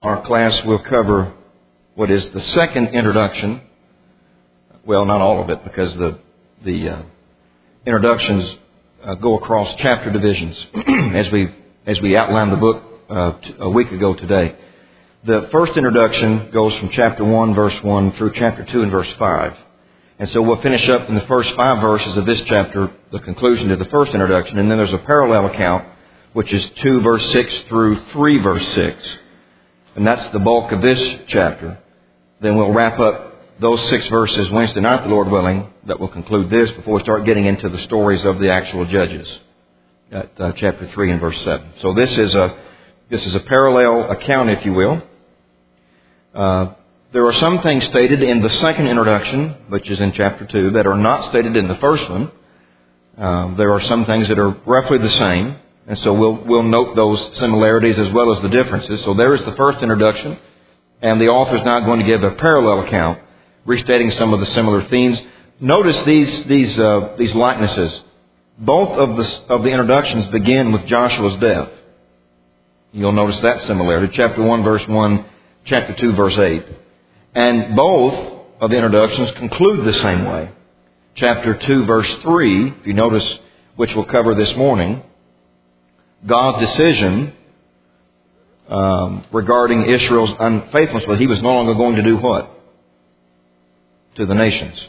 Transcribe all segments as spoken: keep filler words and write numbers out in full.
Our class will cover what is the second introduction. Well, not all of it, because the the uh, introductions uh, go across chapter divisions, as we as we outlined the book uh, t- a week ago today. The first introduction goes from chapter one, verse one, through chapter two and verse five. And so we'll finish up in the first five verses of this chapter, the conclusion to the first introduction, and then there's a parallel account, which is two, verse six through three, verse six. And that's the bulk of this chapter. Then we'll wrap up those six verses Wednesday night, the Lord willing, that will conclude this before we start getting into the stories of the actual judges at uh, chapter three and verse seven. So this is a this is a parallel account, if you will. Uh, there are some things stated in the second introduction, which is in chapter two, that are not stated in the first one. Uh, there are some things that are roughly the same. And so we'll we'll note those similarities as well as the differences. So there is the first introduction, and the author is now going to give a parallel account, restating some of the similar themes. Notice these these uh, these likenesses. Both of the of the introductions begin with Joshua's death. You'll notice that similarity. Chapter one, verse one, chapter two, verse eight, and both of the introductions conclude the same way. Chapter two, verse three, if you notice, which we'll cover this morning. God's decision um, regarding Israel's unfaithfulness, but He was no longer going to do what? To the nations.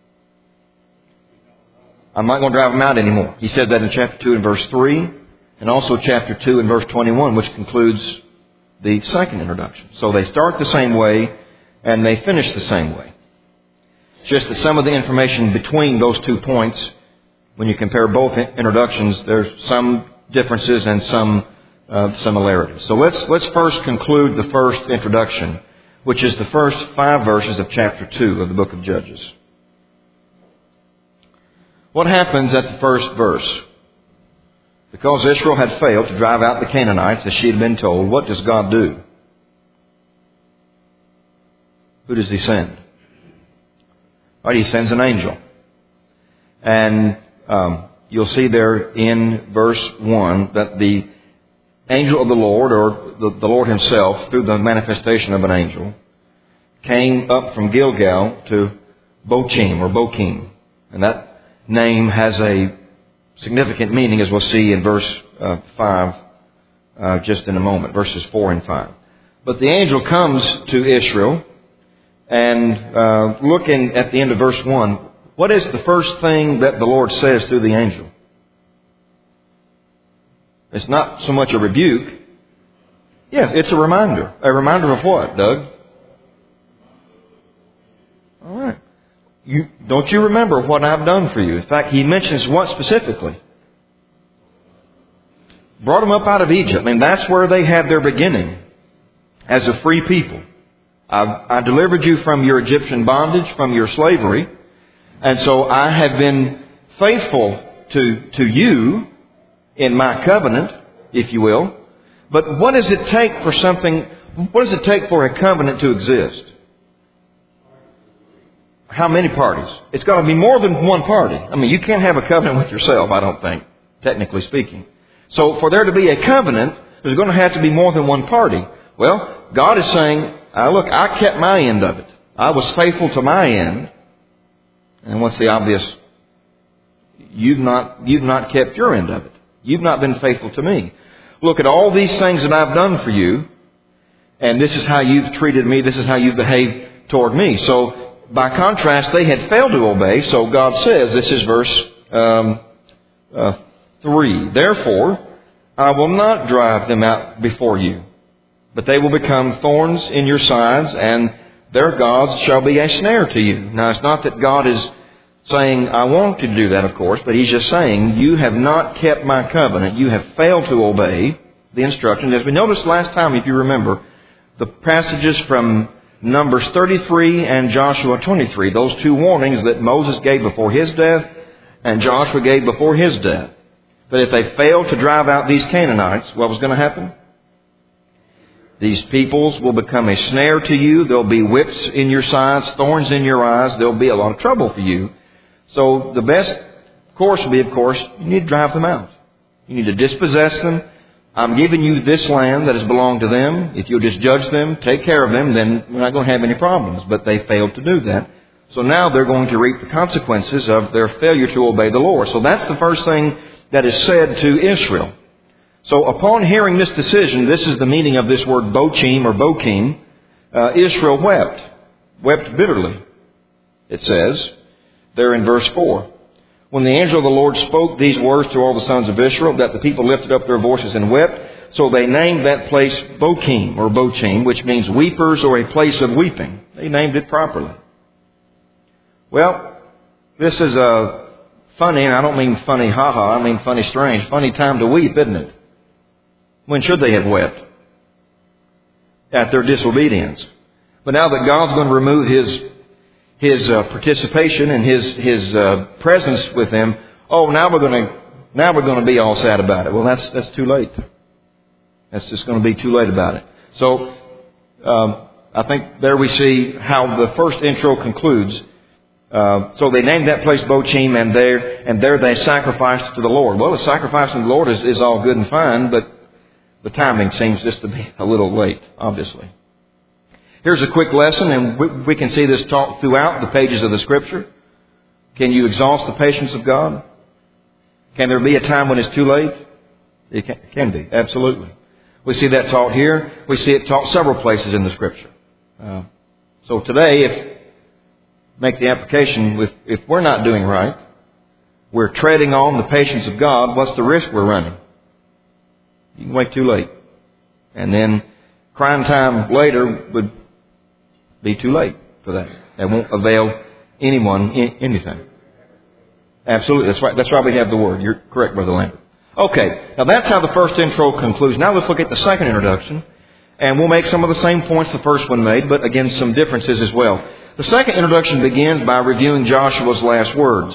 I'm not going to drive them out anymore. He said that in chapter two and verse three, and also chapter two and verse twenty-one, which concludes the second introduction. So they start the same way, and they finish the same way. It's just that some of the information between those two points, when you compare both introductions, there's some differences and some uh, similarities. So let's let's first conclude the first introduction, which is the first five verses of chapter two of the book of Judges. What happens at the first verse? Because Israel had failed to drive out the Canaanites, as she had been told, what does God do? Who does He send? Right, He sends an angel. And um, you'll see there in verse one that the angel of the Lord, or the, the Lord Himself, through the manifestation of an angel, came up from Gilgal to Bochim, or Bochim. And that name has a significant meaning, as we'll see in verse uh, five uh, just in a moment, verses four and five. But the angel comes to Israel, and uh, looking at the end of verse one, what is the first thing that the Lord says through the angel? It's not so much a rebuke. Yes, it's a reminder. A reminder of what, Doug? All right. You, don't you remember what I've done for you? In fact, He mentions what specifically? Brought them up out of Egypt. I mean, that's where they had their beginning as a free people. I, I delivered you from your Egyptian bondage, from your slavery. And so I have been faithful to, to you in my covenant, if you will. But what does it take for something, what does it take for a covenant to exist? How many parties? It's got to be more than one party. I mean, you can't have a covenant with yourself, I don't think, technically speaking. So for there to be a covenant, there's going to have to be more than one party. Well, God is saying, ah, look, I kept my end of it. I was faithful to my end. And what's the obvious? You've not, you've not kept your end of it. You've not been faithful to me. Look at all these things that I've done for you, and this is how you've treated me. This is how you've behaved toward me. So, by contrast, they had failed to obey. So God says, this is verse um, uh, three. Therefore, I will not drive them out before you, but they will become thorns in your sides, and their gods shall be a snare to you. Now, it's not that God is saying, I want to do that, of course, but He's just saying, you have not kept my covenant. You have failed to obey the instructions. As we noticed last time, if you remember, the passages from Numbers thirty-three and Joshua twenty-three, those two warnings that Moses gave before his death and Joshua gave before his death. But if they failed to drive out these Canaanites, what was going to happen? These peoples will become a snare to you. There'll be whips in your sides, thorns in your eyes. There'll be a lot of trouble for you. So the best course would be, of course, you need to drive them out. You need to dispossess them. I'm giving you this land that has belonged to them. If you'll just judge them, take care of them, then we're not going to have any problems. But they failed to do that. So now they're going to reap the consequences of their failure to obey the Lord. So that's the first thing that is said to Israel. So upon hearing this decision, this is the meaning of this word bochim or bochim. Uh, Israel wept, wept bitterly. It says there in verse four. When the angel of the Lord spoke these words to all the sons of Israel, that the people lifted up their voices and wept, so they named that place Bochim or Bochim, which means weepers or a place of weeping. They named it properly. Well, this is a funny, and I don't mean funny ha-ha, I mean funny strange, funny time to weep, isn't it? When should they have wept? At their disobedience. But now that God's going to remove His His uh, participation and His His uh, presence with them, oh, now we're going to now we're going to be all sad about it. Well, that's that's too late. That's just going to be too late about it. So, um, I think there we see how the first intro concludes. Uh, so they named that place Bochim, and there and there they sacrificed to the Lord. Well, the sacrifice to the Lord is, is all good and fine, but the timing seems just to be a little late, obviously. Here's a quick lesson, and we, we can see this taught throughout the pages of the Scripture. Can you exhaust the patience of God? Can there be a time when it's too late? It can, it can be, absolutely. We see that taught here. We see it taught several places in the Scripture. Uh, so today, if make the application with if we're not doing right, we're treading on the patience of God, what's the risk we're running? You can wait too late. And then crying time later would be too late for that. That won't avail anyone anything. Absolutely. That's right. That's why we have the word. You're correct, Brother Lambert. Okay. Now that's how the first intro concludes. Now let's look at the second introduction. And we'll make some of the same points the first one made, but again, some differences as well. The second introduction begins by reviewing Joshua's last words.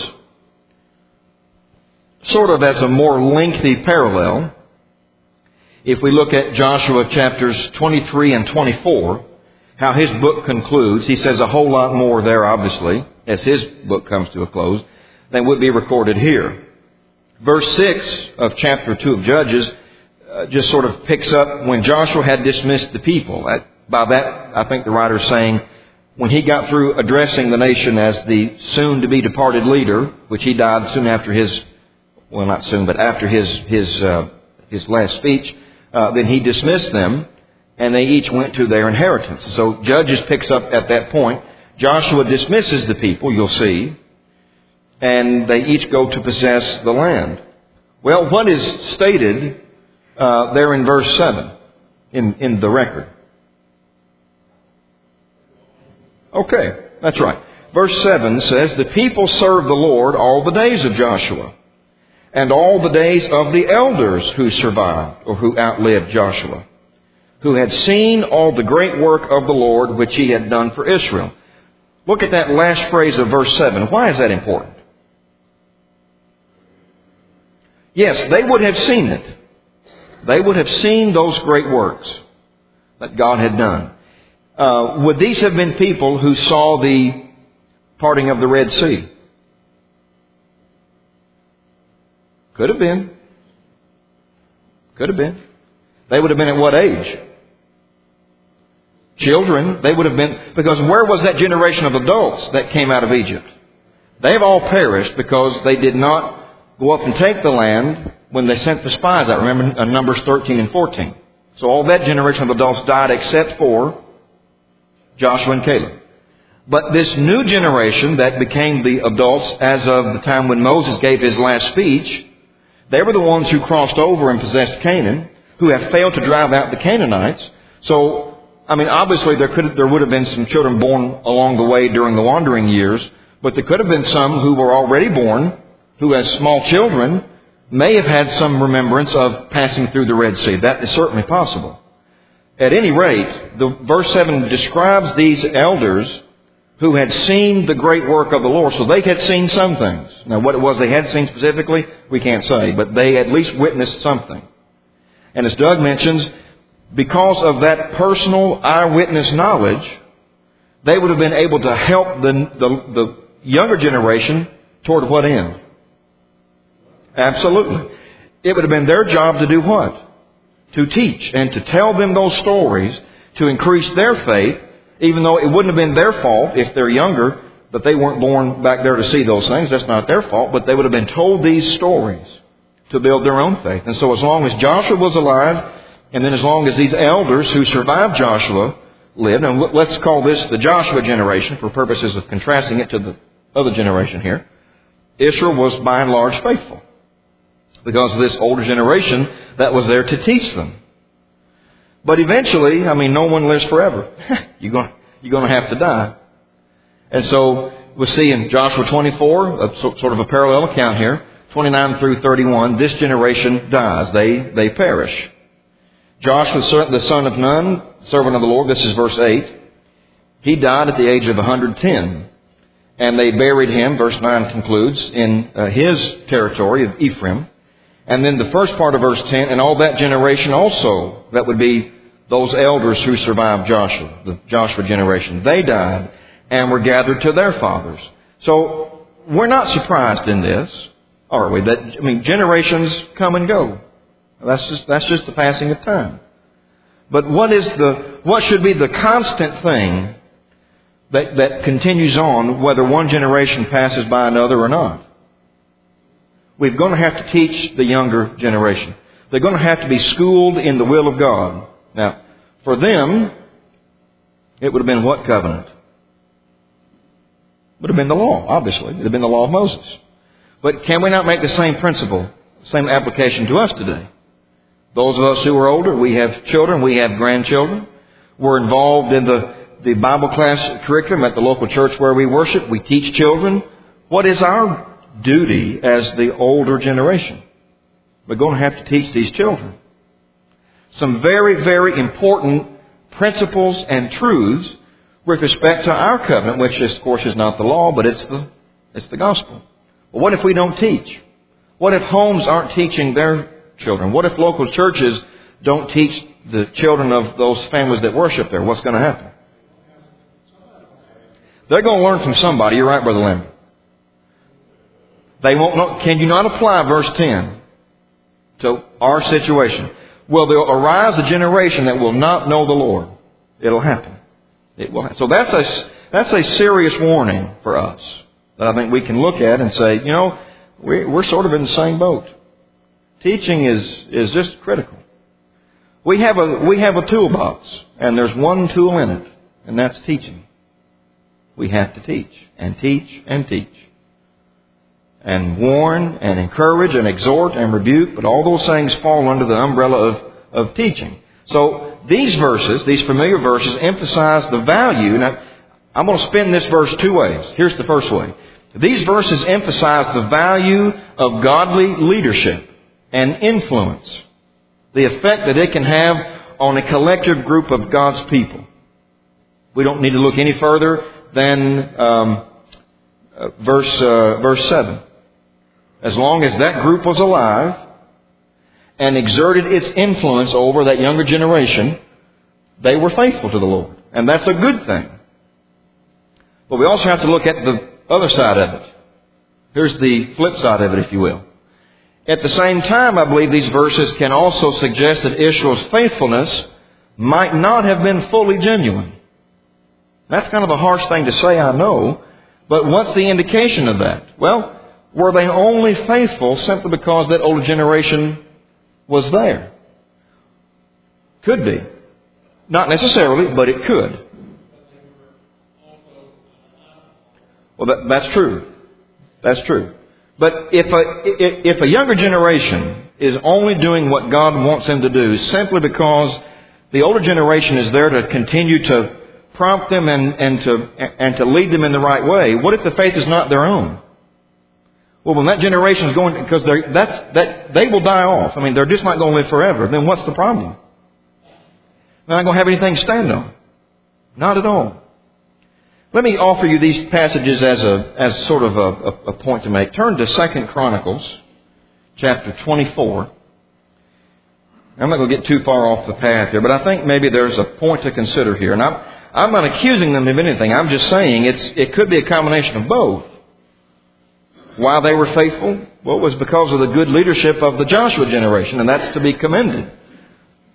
Sort of as a more lengthy parallel. If we look at Joshua chapters twenty-three and twenty-four, how his book concludes, he says a whole lot more there, obviously, as his book comes to a close, than would be recorded here. Verse six of chapter two of Judges uh, just sort of picks up when Joshua had dismissed the people. By that, I think the writer is saying, when he got through addressing the nation as the soon-to-be departed leader, which he died soon after his, well, not soon, but after his his uh, his last speech, uh, then he dismissed them, and they each went to their inheritance. So Judges picks up at that point. Joshua dismisses the people, you'll see, and they each go to possess the land. Well, what is stated uh, there in verse seven in, in the record? Okay, that's right. Verse seven says, the people served the Lord all the days of Joshua, and all the days of the elders who survived or who outlived Joshua, who had seen all the great work of the Lord which He had done for Israel. Look at that last phrase of verse seven. Why is that important? Yes, they would have seen it. They would have seen those great works that God had done. Uh, would these have been people who saw the parting of the Red Sea? Could have been. Could have been. They would have been at what age? Children. They would have been, because where was that generation of adults that came out of Egypt? They've all perished because they did not go up and take the land when they sent the spies out. Remember in Numbers thirteen and fourteen. So all that generation of adults died except for Joshua and Caleb. But this new generation that became the adults as of the time when Moses gave his last speech, they were the ones who crossed over and possessed Canaan, who have failed to drive out the Canaanites. So, I mean, obviously there could there would have been some children born along the way during the wandering years, but there could have been some who were already born, who as small children may have had some remembrance of passing through the Red Sea. That is certainly possible. At any rate, the verse seven describes these elders who had seen the great work of the Lord. So they had seen some things. Now, what it was they had seen specifically, we can't say, but they at least witnessed something. And as Doug mentions, because of that personal eyewitness knowledge, they would have been able to help the, the, the younger generation toward what end? Absolutely. It would have been their job to do what? to teach and to tell them those stories to increase their faith, even though it wouldn't have been their fault if they're younger, but they weren't born back there to see those things. That's not their fault, but they would have been told these stories to build their own faith. And so as long as Joshua was alive, and then as long as these elders who survived Joshua lived, and let's call this the Joshua generation for purposes of contrasting it to the other generation here, Israel was by and large faithful because of this older generation that was there to teach them. But eventually, I mean, no one lives forever. you're going, you're going to have to die. And so we see in Joshua twenty-four, a, sort of a parallel account here, twenty-nine through thirty-one, this generation dies. They, they perish. Joshua, the son of Nun, servant of the Lord, this is verse eight. He died at the age of one hundred ten. And they buried him, verse nine concludes, in uh, his territory of Ephraim. And then the first part of verse ten, and all that generation also, that would be those elders who survived Joshua, the Joshua generation, they died and were gathered to their fathers. So we're not surprised in this, are we? That, I mean, generations come and go. That's just, that's just the passing of time. But what is the, what should be the constant thing that, that continues on whether one generation passes by another or not? We're going to have to teach the younger generation. They're going to have to be schooled in the will of God. Now, for them, it would have been what covenant? Would have been the law, obviously. It would have been the law of Moses. But can we not make the same principle, same application to us today? Those of us who are older, we have children, we have grandchildren. We're involved in the, the Bible class curriculum at the local church where we worship. We teach children. What is our duty as the older generation? We're going to have to teach these children some very, very important principles and truths with respect to our covenant, which of course is not the law, but it's the, it's the gospel. Well, what if we don't teach? What if homes aren't teaching their children? What if local churches don't teach the children of those families that worship there? What's going to happen? They're going to learn from somebody. You're right, Brother Lambert. They won't know. Can you not apply verse ten to our situation? Well, there will arise a generation that will not know the Lord. It'll happen. It will happen. So that's a, that's a serious warning for us that I think we can look at and say, you know, we're, we're sort of in the same boat. Teaching is, is just critical. We have a, we have a toolbox, and there's one tool in it, and that's teaching. We have to teach, and teach, and teach. And warn, and encourage, and exhort, and rebuke, but all those things fall under the umbrella of, of teaching. So these verses, these familiar verses, emphasize the value. Now, I'm going to spin this verse two ways. Here's the first way. These verses emphasize the value of godly leadership and influence, the effect that it can have on a collective group of God's people. We don't need to look any further than um, uh, verse uh, verse seven. As long as that group was alive and exerted its influence over that younger generation, they were faithful to the Lord. And that's a good thing. But we also have to look at the other side of it. Here's the flip side of it, if you will. At the same time, I believe these verses can also suggest that Israel's faithfulness might not have been fully genuine. That's kind of a harsh thing to say, I know. But what's the indication of that? Well, were they only faithful simply because that older generation was there? Could be. Not necessarily, but it could. Well, that, that's true. That's true. But if a, if a younger generation is only doing what God wants them to do simply because the older generation is there to continue to prompt them and, and to and to lead them in the right way, what if the faith is not their own? Well, when that generation is going, because they're, that's, that, they will die off. I mean, they're just not going to live forever. Then what's the problem? They're not going to have anything to stand on. Not at all. Let me offer you these passages as a as sort of a, a, a point to make. Turn to Second Chronicles, chapter twenty-four. I'm not going to get too far off the path here, but I think maybe there's a point to consider here. And I'm, I'm not accusing them of anything. I'm just saying it's it could be a combination of both. Why they were faithful? Well, it was because of the good leadership of the Joshua generation, and that's to be commended.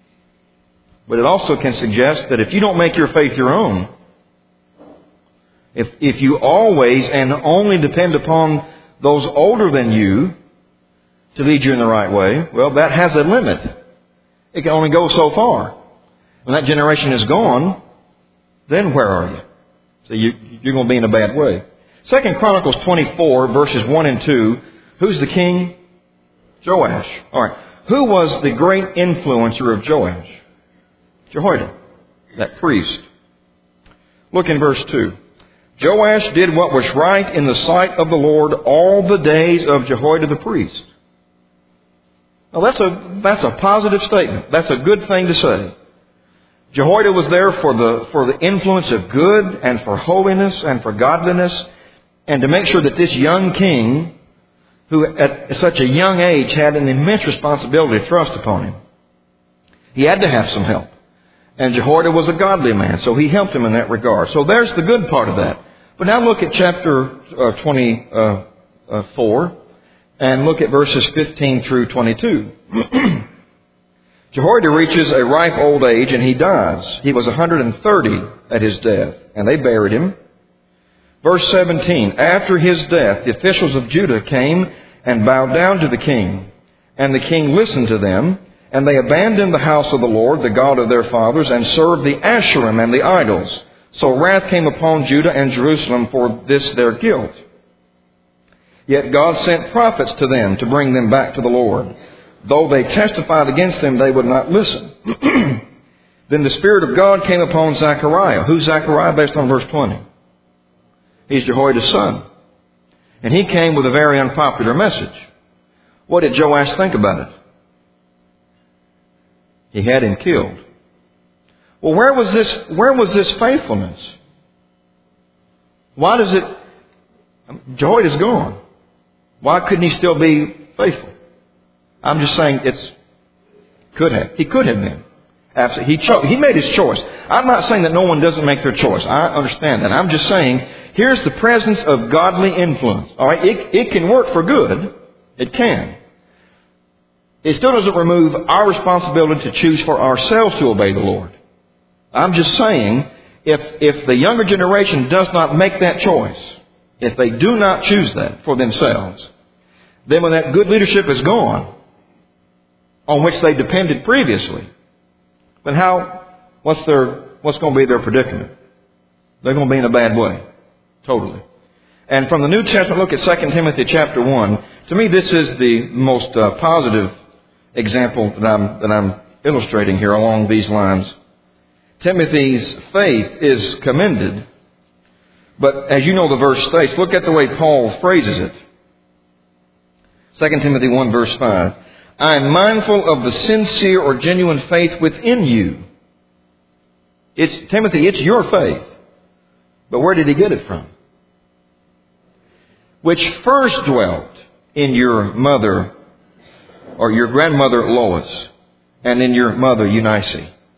But it also can suggest that if you don't make your faith your own, if, if you always and only depend upon those older than you to lead you in the right way, well, that has a limit. It can only go so far. When that generation is gone, then where are you? So you, you're going to be in a bad way. Second Chronicles twenty-four, verses one and two. Who's the king? Joash. All right. Who was the great influencer of Joash? Jehoiada, that priest. Look in verse two. Joash did what was right in the sight of the Lord all the days of Jehoiada the priest. Now that's a, that's a positive statement. That's a good thing to say. Jehoiada was there for the, for the influence of good and for holiness and for godliness, and to make sure that this young king, who at such a young age had an immense responsibility thrust upon him, he had to have some help. And Jehoiada was a godly man, so he helped him in that regard. So there's the good part of that. But now look at chapter uh, twenty-four and look at verses fifteen through twenty-two. Jehoiada reaches a ripe old age and he dies. He was one hundred thirty at his death, and they buried him. Verse seventeen, after his death, the officials of Judah came and bowed down to the king, and the king listened to them, and they abandoned the house of the Lord, the God of their fathers, and served the Asherim and the idols. So wrath came upon Judah and Jerusalem for this their guilt. Yet God sent prophets to them to bring them back to the Lord. Though they testified against them, they would not listen. Then the Spirit of God came upon Zechariah. Who's Zechariah based on verse twenty? He's Jehoiada's son. And he came with a very unpopular message. What did Joash think about it? He had him killed. Well, where was this, where was this faithfulness? Why does it... Jehoiada's gone. Why couldn't he still be faithful? I'm just saying it's... Could have. He could have been. Absolutely. He chose. He made his choice. I'm not saying that no one doesn't make their choice. I understand that. I'm just saying, here's the presence of godly influence. All right? It, it can work for good. It can. It still doesn't remove our responsibility to choose for ourselves to obey the Lord. I'm just saying, if, if the younger generation does not make that choice, if they do not choose that for themselves, then when that good leadership is gone, on which they depended previously, then how, what's their, what's going to be their predicament? They're going to be in a bad way. Totally. And from the New Testament, look at Second Timothy chapter one. To me, this is the most uh, positive example that I'm, that I'm illustrating here along these lines. Timothy's faith is commended. But as you know the verse states, look at the way Paul phrases it. Second Timothy one verse five. I am mindful of the sincere or genuine faith within you. It's, Timothy, it's your faith. But where did he get it from? Which first dwelt in your mother or your grandmother Lois and in your mother Eunice.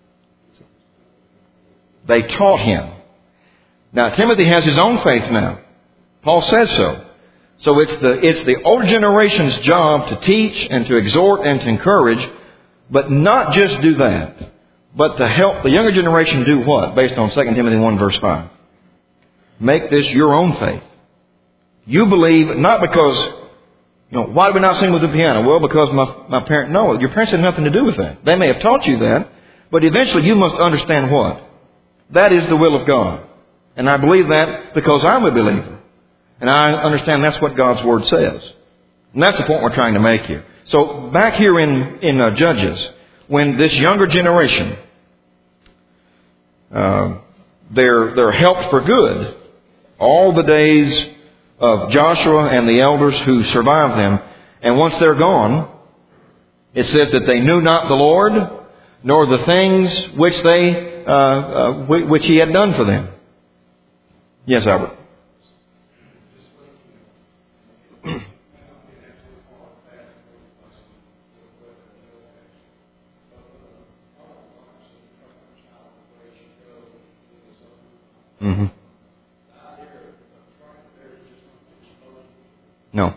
They taught him. Now Timothy has his own faith now. Paul says so. So it's the, it's the older generation's job to teach and to exhort and to encourage, but not just do that, but to help the younger generation do what? Based on Second Timothy one verse five. Make this your own faith. You believe not because, you know, why do we not sing with the piano? Well, because my, my parent, no, your parents had nothing to do with that. They may have taught you that, but eventually you must understand what? That is the will of God. And I believe that because I'm a believer. And I understand that's what God's Word says. And that's the point we're trying to make here. So back here in, in uh, Judges, when this younger generation, uh, they're, they're helped for good, all the days of Joshua and the elders who survived them, and once they're gone, it says that they knew not the Lord, nor the things which they, uh, uh, which He had done for them. Yes, Albert. Mm-hmm. No.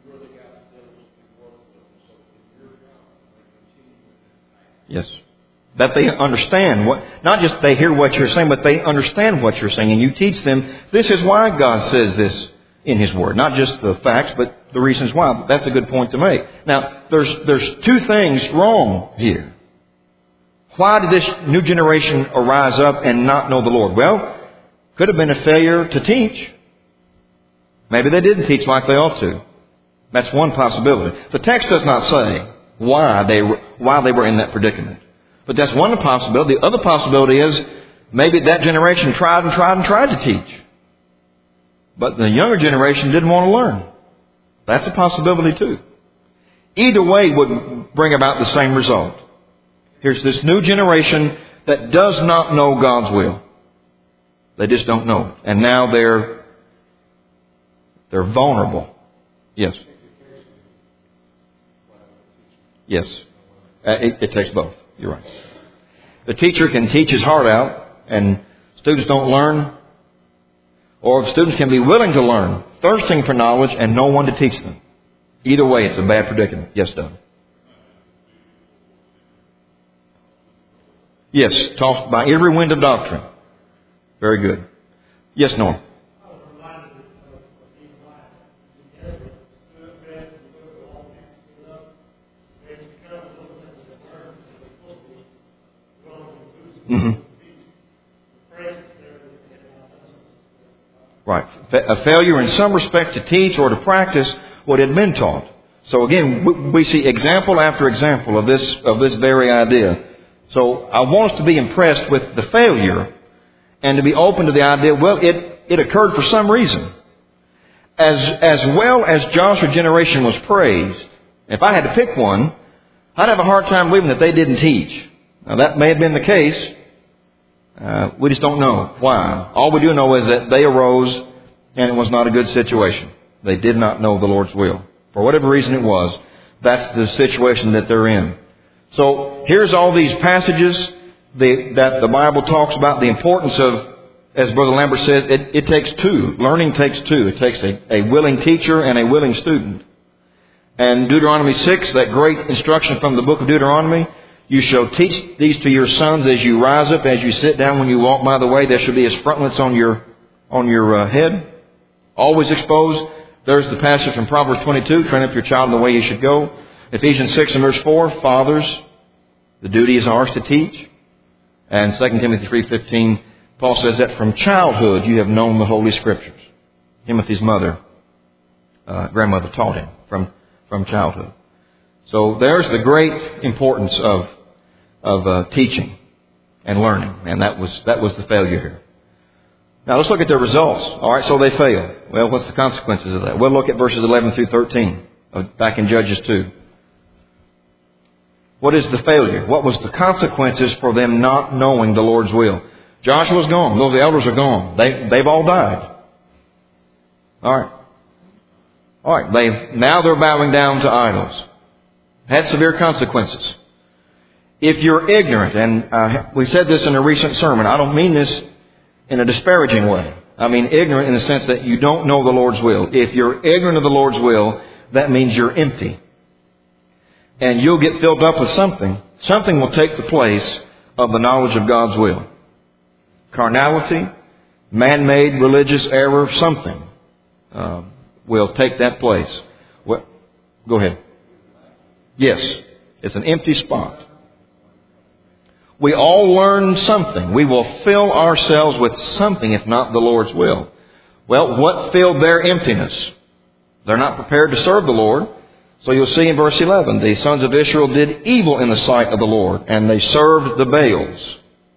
Yes. That they understand what, not just they hear what you're saying, but they understand what you're saying. And you teach them, this is why God says this in His Word. Not just the facts, but the reasons why. That's a good point to make. Now, there's, there's two things wrong here. Why did this new generation arise up and not know the Lord? Well, could have been a failure to teach. Maybe they didn't teach like they ought to. That's one possibility. The text does not say why they were, why they were in that predicament. But that's one possibility. The other possibility is maybe that generation tried and tried and tried to teach. But the younger generation didn't want to learn. That's a possibility too. Either way would bring about the same result. Here's this new generation that does not know God's will. They just don't know it. And now they're, they're vulnerable. Yes. Yes. Uh, it, it takes both. You're right. The teacher can teach his heart out and students don't learn. Or students can be willing to learn, thirsting for knowledge and no one to teach them. Either way, it's a bad predicament. Yes, Doug. Yes, tossed by every wind of doctrine. Very good. Yes, Norm. Mm-hmm. Right. A failure in some respect to teach or to practice what had been taught. So again, we see example after example of this, of this very idea. So I want us to be impressed with the failure and to be open to the idea, well, it, it occurred for some reason. As, as well as Joshua's generation was praised, if I had to pick one, I'd have a hard time believing that they didn't teach. Now that may have been the case. Uh, we just don't know why. All we do know is that they arose and it was not a good situation. They did not know the Lord's will. For whatever reason it was, that's the situation that they're in. So here's all these passages the, that the Bible talks about the importance of, as Brother Lambert says, it, it takes two. Learning takes two. It takes a, a willing teacher and a willing student. And Deuteronomy six, that great instruction from the book of Deuteronomy, you shall teach these to your sons as you rise up, as you sit down, when you walk by the way. There shall be as frontlets on your on your uh, head, always exposed. There's the passage from Proverbs twenty-two, train up your child in the way he should go. Ephesians six and verse four, fathers, the duty is ours to teach. And Second Timothy three fifteen, Paul says that from childhood you have known the Holy Scriptures. Timothy's mother, uh, grandmother taught him from, from childhood. So there's the great importance of of uh, teaching and learning, and that was that was the failure here. Now let's look at their results. All right, so they failed. Well, what's the consequences of that? We'll look at verses eleven through thirteen, back in Judges two. What is the failure? What was the consequences for them not knowing the Lord's will? Joshua's gone. Those elders are gone. They they've all died. All right. All right. They've now they're bowing down to idols. Had severe consequences. If you're ignorant, and uh, we said this in a recent sermon, I don't mean this in a disparaging way. I mean ignorant in the sense that you don't know the Lord's will. If you're ignorant of the Lord's will, that means you're empty. And you'll get filled up with something. Something will take the place of the knowledge of God's will. Carnality, man-made religious error, something uh, will take that place. Well, go ahead. Yes, it's an empty spot. We all learn something. We will fill ourselves with something, if not the Lord's will. Well, what filled their emptiness? They're not prepared to serve the Lord. So you'll see in verse eleven, the sons of Israel did evil in the sight of the Lord, and they served the Baals.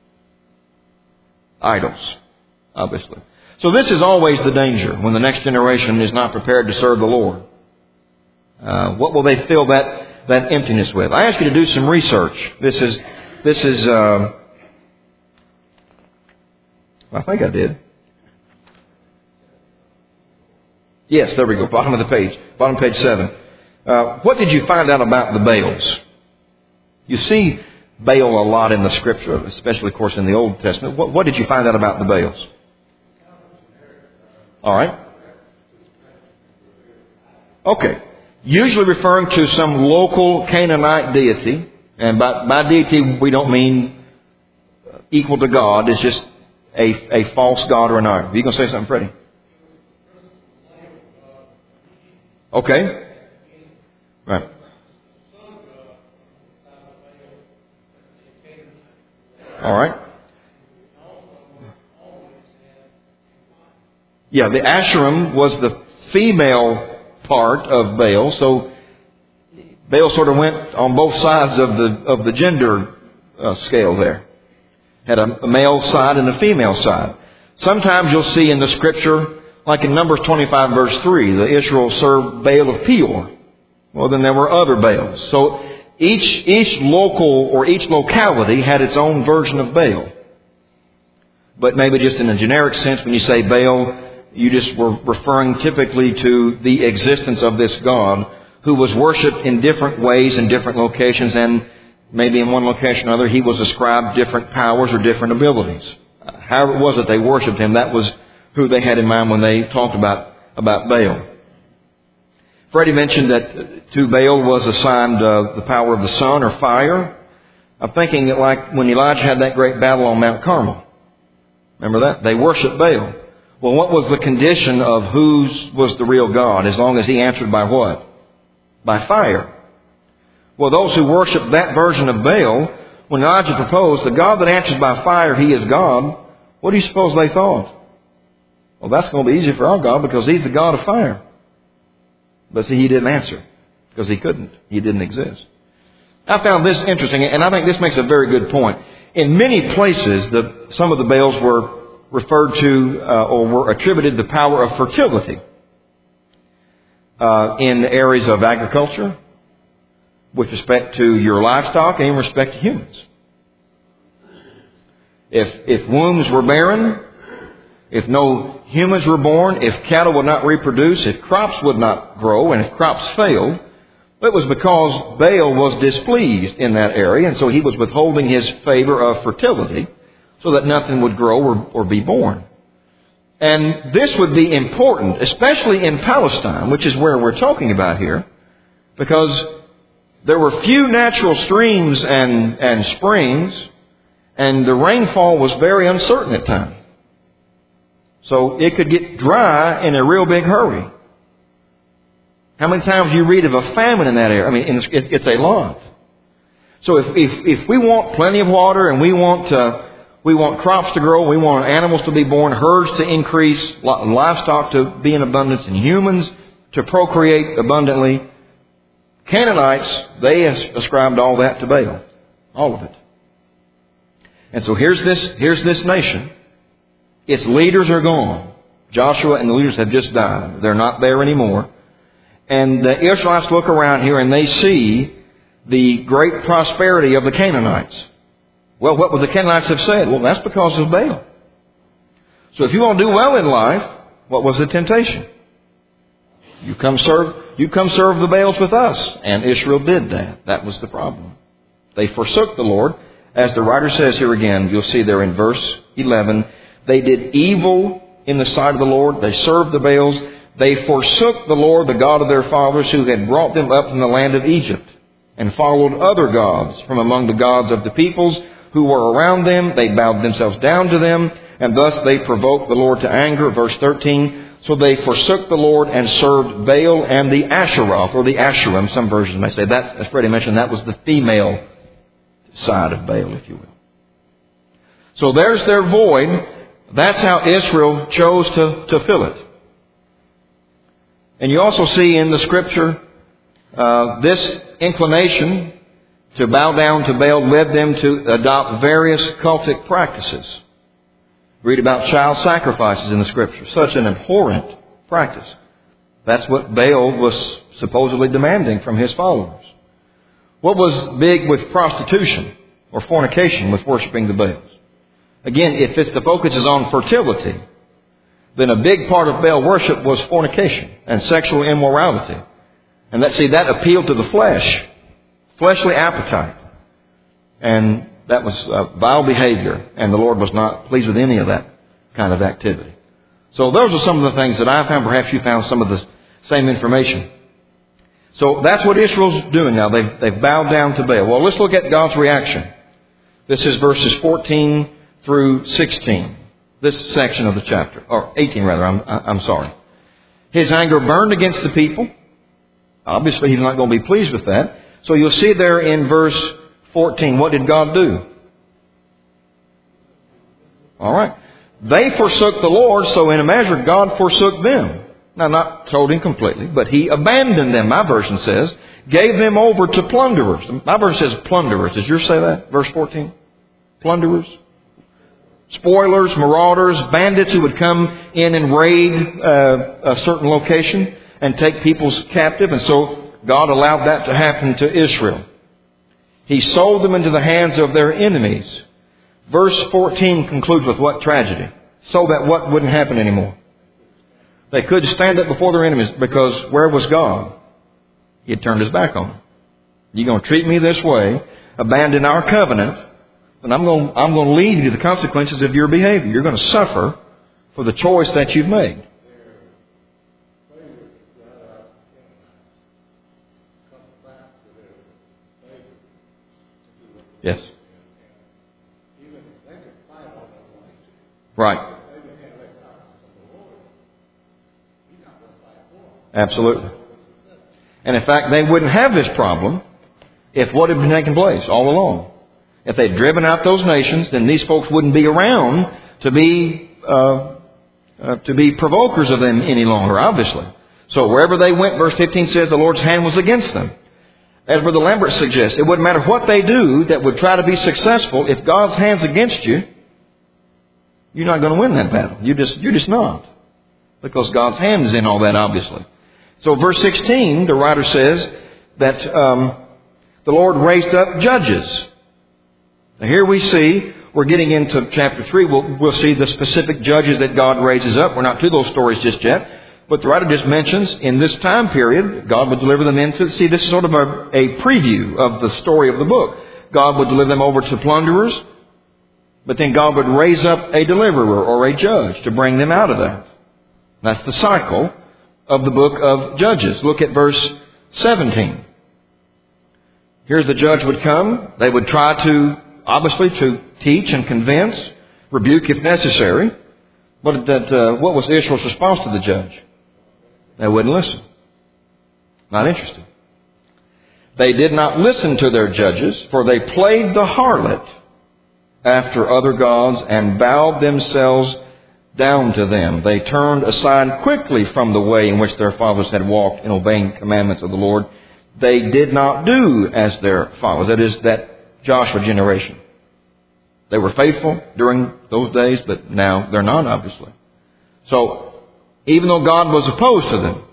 Idols, obviously. So this is always the danger when the next generation is not prepared to serve the Lord. Uh, what will they fill that that emptiness with? I ask you to do some research. This is, this is, uh, I think I did. Yes, there we go. Bottom of the page. Bottom of page seven. Uh, what did you find out about the Baals? You see Baal a lot in the Scripture, especially, of course, in the Old Testament. What, what did you find out about the Baals? All right. Okay. Usually referring to some local Canaanite deity And by, by deity, we don't mean equal to God. It's just a, a false god or an idol. You going to say something, Freddie? Okay. Right. All right. Yeah, the Asherim was the female part of Baal, so Baal sort of went on both sides of the of the gender uh, scale there. Had a, a male side and a female side. Sometimes you'll see in the Scripture, like in Numbers twenty-five verse three, the Israel served Baal of Peor. Well, then there were other Baals. So each each local or each locality had its own version of Baal. But maybe just in a generic sense, when you say Baal, you just were referring typically to the existence of this god who was worshipped in different ways in different locations, and maybe in one location or another he was ascribed different powers or different abilities. However it was that they worshipped him, that was who they had in mind when they talked about, about Baal. Freddie mentioned that to Baal was assigned uh, the power of the sun or fire. I'm thinking that like when Elijah had that great battle on Mount Carmel. Remember that? They worshipped Baal. Well, what was the condition of whose was the real God, as long as he answered by what? By fire. Well, those who worshiped that version of Baal, when Elijah proposed, the God that answers by fire, he is God, what do you suppose they thought? Well, that's going to be easy for our God because he's the God of fire. But see, he didn't answer because he couldn't. He didn't exist. I found this interesting, and I think this makes a very good point. In many places, the, some of the Baals were referred to uh, or were attributed the power of fertility uh, in the areas of agriculture, with respect to your livestock, and in respect to humans. If if wombs were barren, if no humans were born, if cattle would not reproduce, if crops would not grow, and if crops failed, it was because Baal was displeased in that area, and so he was withholding his favor of fertility so that nothing would grow or, or be born. And this would be important, especially in Palestine, which is where we're talking about here, because there were few natural streams and, and springs, and the rainfall was very uncertain at times. So it could get dry in a real big hurry. How many times do you read of a famine in that area? I mean, it's, it's a lot. So if, if, if we want plenty of water and we want uh, we want crops to grow, we want animals to be born, herds to increase, livestock to be in abundance, and humans to procreate abundantly, Canaanites, they ascribed all that to Baal. All of it. And so here's this, here's this nation. Its leaders are gone. Joshua and the leaders have just died. They're not there anymore. And the Israelites look around here and they see the great prosperity of the Canaanites. Well, what would the Canaanites have said? Well, that's because of Baal. So if you want to do well in life, what was the temptation? You come serve, you come serve the Baals with us. And Israel did that. That was the problem. They forsook the Lord. As the writer says here again, you'll see there in verse eleven, they did evil in the sight of the Lord. They served the Baals. They forsook the Lord, the God of their fathers, who had brought them up from the land of Egypt, and followed other gods from among the gods of the peoples who were around them. They bowed themselves down to them, and thus they provoked the Lord to anger. Verse thirteen, so they forsook the Lord and served Baal and the Asheroth, or the Asherim. Some versions may say that, as Freddie mentioned, that was the female side of Baal, if you will. So there's their void. That's how Israel chose to, to fill it. And you also see in the Scripture uh, this inclination to bow down to Baal led them to adopt various cultic practices. Read about child sacrifices in the Scripture. Such an abhorrent practice. That's what Baal was supposedly demanding from his followers. What was big with prostitution or fornication with worshiping the Baals? Again, if it's the focus is on fertility, then a big part of Baal worship was fornication and sexual immorality. And that, see, that appealed to the flesh, fleshly appetite. And that was uh, vile behavior, and the Lord was not pleased with any of that kind of activity. So those are some of the things that I found. Perhaps you found some of the same information. So that's what Israel's doing now. They've, they've bowed down to Baal. Well, let's look at God's reaction. This is verses fourteen through sixteen. This section of the chapter. Or eighteen rather, I'm, I'm sorry. His anger burned against the people. Obviously, He's not going to be pleased with that. So you'll see there in verse fourteen, what did God do? All right. They forsook the Lord, so in a measure God forsook them. Now, not totally and completely, but He abandoned them, my version says, gave them over to plunderers. My version says plunderers. Does yours say that? Verse fourteen? Plunderers? Spoilers, marauders, bandits who would come in and raid uh, a certain location and take people's captive. And so God allowed that to happen to Israel. He sold them into the hands of their enemies. Verse fourteen concludes with what tragedy? So that what wouldn't happen anymore? They couldn't stand up before their enemies because where was God? He had turned His back on them. You're going to treat me this way, abandon our covenant, and I'm going, I'm going to lead you to the consequences of your behavior. You're going to suffer for the choice that you've made. Yes. Right. Absolutely. And in fact, they wouldn't have this problem if what had been taking place all along. If they'd driven out those nations, then these folks wouldn't be around to be uh, uh, to be provokers of them any longer, obviously. So wherever they went, verse fifteen says the Lord's hand was against them. As Brother Lambert suggests, it wouldn't matter what they do that would try to be successful. If God's hand's against you, you're not going to win that battle. You just, you're just not. Because God's hand is in all that, obviously. So verse sixteen, the writer says that um, the Lord raised up judges. Now here we see, we're getting into chapter three, we'll, we'll see the specific judges that God raises up. We're not to those stories just yet. But the writer just mentions in this time period, God would deliver them into, see, this is sort of a, a preview of the story of the book. God would deliver them over to plunderers, but then God would raise up a deliverer or a judge to bring them out of that. That's the cycle of the book of Judges. Look at verse seventeen. Here's the judge would come. They would try to, obviously, to teach and convince, rebuke if necessary. But that, uh, what was Israel's response to the judge? They wouldn't listen. Not interested. They did not listen to their judges, for they played the harlot after other gods and bowed themselves down to them. They turned aside quickly from the way in which their fathers had walked in obeying the commandments of the Lord. They did not do as their fathers. That is, that Joshua generation. They were faithful during those days, but now they're not, obviously. So, even though God was opposed to them,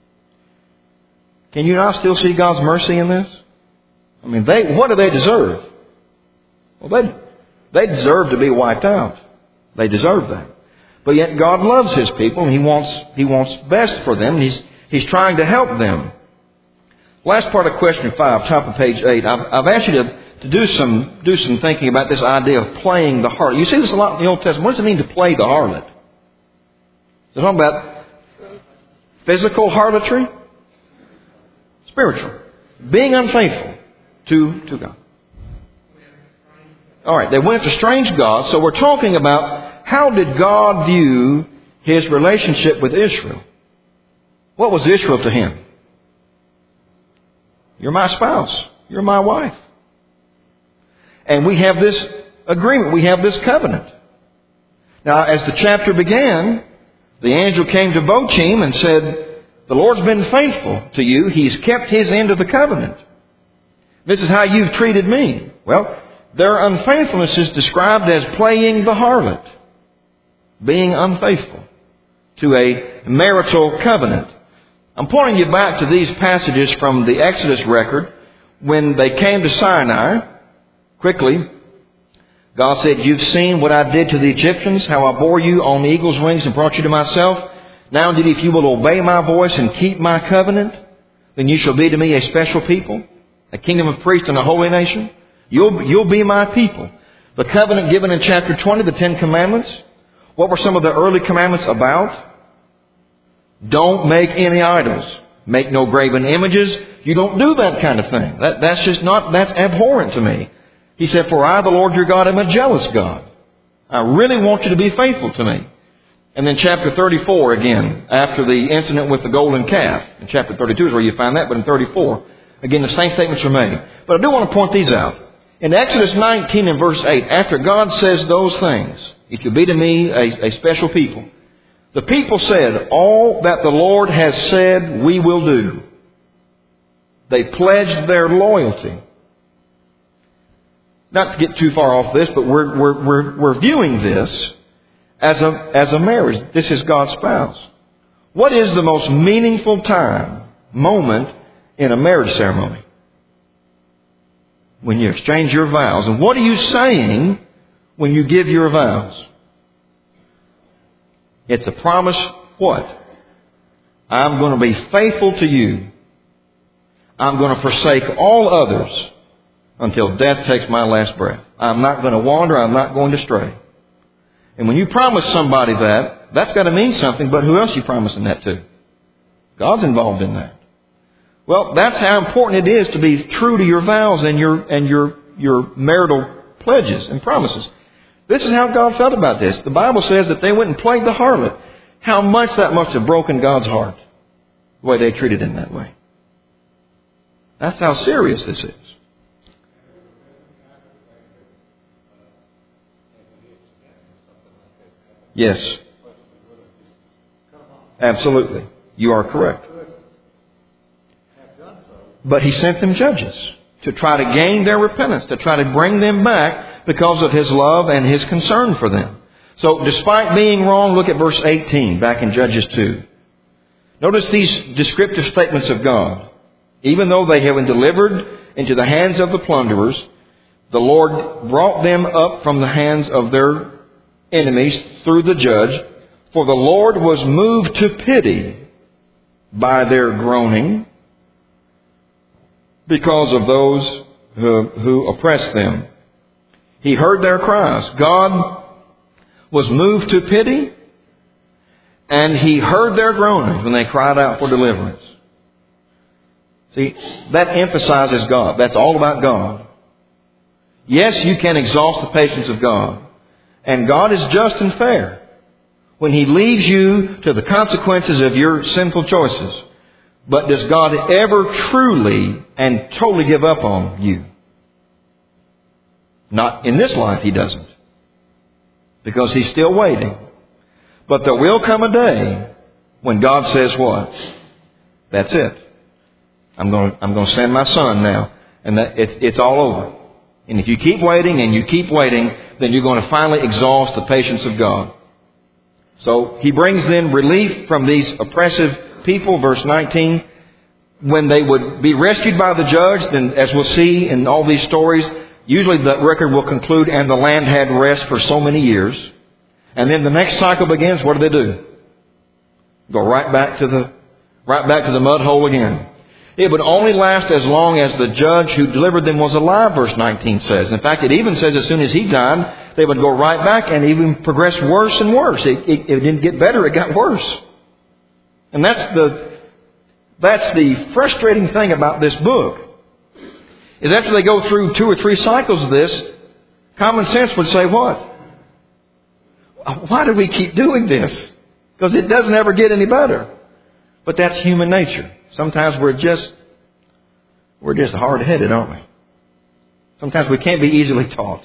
can you not still see God's mercy in this? I mean, they, what do they deserve? Well, they, they deserve to be wiped out. They deserve that. But yet God loves His people and He wants, He wants best for them. And He's, He's trying to help them. Last part of question five, top of page eight. I've, I've asked you to, to do some, do some thinking about this idea of playing the harlot. You see this a lot in the Old Testament. What does it mean to play the harlot? Is it talking about physical harlotry? Spiritual. Being unfaithful to, to God. All right, they went to strange gods. So we're talking about how did God view His relationship with Israel? What was Israel to Him? You're my spouse. You're my wife. And we have this agreement. We have this covenant. Now, as the chapter began, the angel came to Bochim and said, the Lord's been faithful to you. He's kept His end of the covenant. This is how you've treated me. Well, their unfaithfulness is described as playing the harlot. Being unfaithful to a marital covenant. I'm pointing you back to these passages from the Exodus record. When they came to Sinai, quickly, God said, you've seen what I did to the Egyptians, how I bore you on eagle's wings and brought you to myself. Now indeed, if you will obey my voice and keep my covenant, then you shall be to me a special people, a kingdom of priests and a holy nation. You'll, you'll be my people. The covenant given in chapter twenty, the Ten Commandments. What were some of the early commandments about? Don't make any idols. make no graven images. You don't do that kind of thing. That, that's just not, that's abhorrent to me. He said, for I, the Lord your God, am a jealous God. I really want you to be faithful to me. And then chapter thirty-four again, after the incident with the golden calf. In chapter thirty-two is where you find that, but in thirty-four, again, the same statements are made. But I do want to point these out. In Exodus nineteen and verse eight, after God says those things, if you be to me a, a special people, the people said, all that the Lord has said we will do. They pledged their loyalty. Not to get too far off this, but we're, we're, we're, we're viewing this as a, as a marriage. This is God's spouse. What is the most meaningful time, moment in a marriage ceremony? When you exchange your vows. And what are you saying when you give your vows? It's a promise, what? I'm going to be faithful to you. I'm going to forsake all others until death takes my last breath. I'm not going to wander. I'm not going to stray. And when you promise somebody that, that's got to mean something, but who else are you promising that to? God's involved in that. Well, that's how important it is to be true to your vows and your, and your, your marital pledges and promises. This is how God felt about this. The Bible says that they went and played the harlot. How much that must have broken God's heart, the way they treated him that way. That's how serious this is. Yes. Absolutely. You are correct. But he sent them judges to try to gain their repentance, to try to bring them back because of his love and his concern for them. So despite being wrong, look at verse eighteen back in Judges two. Notice these descriptive statements of God. Even though they have been delivered into the hands of the plunderers, the Lord brought them up from the hands of their enemies through the judge. For the Lord was moved to pity by their groaning because of those who, who oppressed them. He heard their cries. God was moved to pity, and He heard their groanings when they cried out for deliverance. See, that emphasizes God. That's all about God. Yes, you can exhaust the patience of God. And God is just and fair when He leaves you to the consequences of your sinful choices. But does God ever truly and totally give up on you? Not in this life, He doesn't. Because He's still waiting. But there will come a day when God says what? That's it. I'm going to, I'm going to send my Son now. And that it, it's all over. And if you keep waiting and you keep waiting, then you're going to finally exhaust the patience of God. So He brings then relief from these oppressive people. Verse nineteen. When they would be rescued by the judge, then as we'll see in all these stories, usually the record will conclude, and the land had rest for so many years. And then the next cycle begins. What do they do? Go right back to the, right back to the mud hole again. It would only last as long as the judge who delivered them was alive, verse nineteen says. In fact, it even says as soon as he died, they would go right back and even progress worse and worse. It, it, it didn't get better, it got worse. And that's the, that's the frustrating thing about this book. Is after they go through two or three cycles of this, common sense would say what? Why do we keep doing this? Because it doesn't ever get any better. But that's human nature. Sometimes we're just, we're just hard-headed, aren't we? Sometimes we can't be easily taught.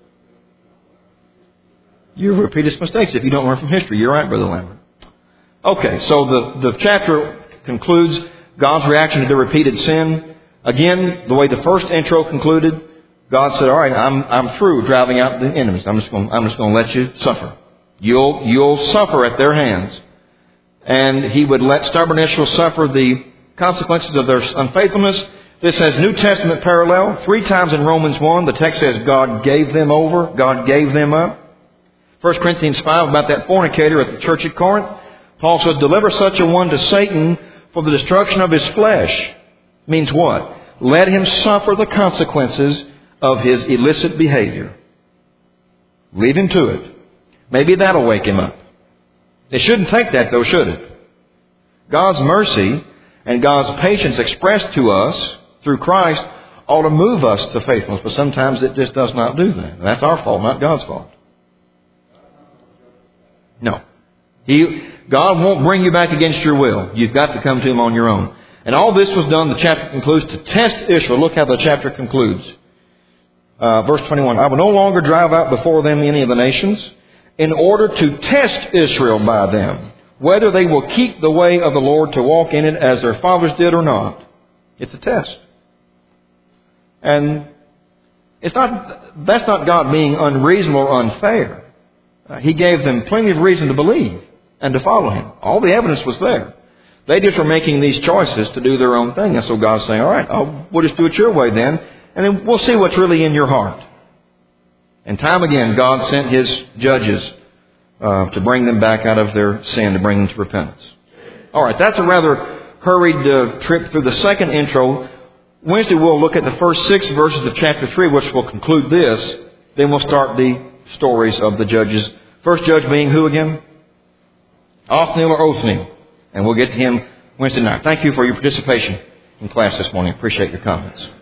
You repeat its mistakes if you don't learn from history. You're right, Brother Lambert. Okay, so the, the chapter concludes God's reaction to the repeated sin. Again, the way the first intro concluded, God said, all right, I'm, I'm through driving out the enemies. I'm just going, I'm just going to let you suffer. You'll, you'll suffer at their hands. And He would let stubborn Israel suffer the consequences of their unfaithfulness. This has New Testament parallel. Three times in Romans one, the text says God gave them over. God gave them up. First Corinthians five, about that fornicator at the church at Corinth. Paul said, deliver such a one to Satan for the destruction of his flesh. Means what? Let him suffer the consequences of his illicit behavior. Leave him to it. Maybe that'll wake him up. It shouldn't take that though, should it? God's mercy And God's patience expressed to us through Christ ought to move us to faithfulness. But sometimes it just does not do that. And that's our fault, not God's fault. No. He, God won't bring you back against your will. You've got to come to Him on your own. And all this was done, the chapter concludes, to test Israel. Look how the chapter concludes. Uh, verse twenty-one. I will no longer drive out before them any of the nations, in order to test Israel by them, whether they will keep the way of the Lord to walk in it as their fathers did or not. It's a test. And it's not, that's not God being unreasonable or unfair. Uh, he gave them plenty of reason to believe and to follow Him. All the evidence was there. They just were making these choices to do their own thing. And so God's saying, all right, oh, we'll just do it your way then. And then we'll see what's really in your heart. And time again, God sent His judges uh, to bring them back out of their sin, to bring them to repentance. All right, that's a rather hurried uh, trip through the second intro. Wednesday we'll look at the first six verses of chapter three, which will conclude this. Then we'll start the stories of the judges. First judge being who again? Othniel or Othniel. And we'll get to him Wednesday night. Thank you for your participation in class this morning. Appreciate your comments.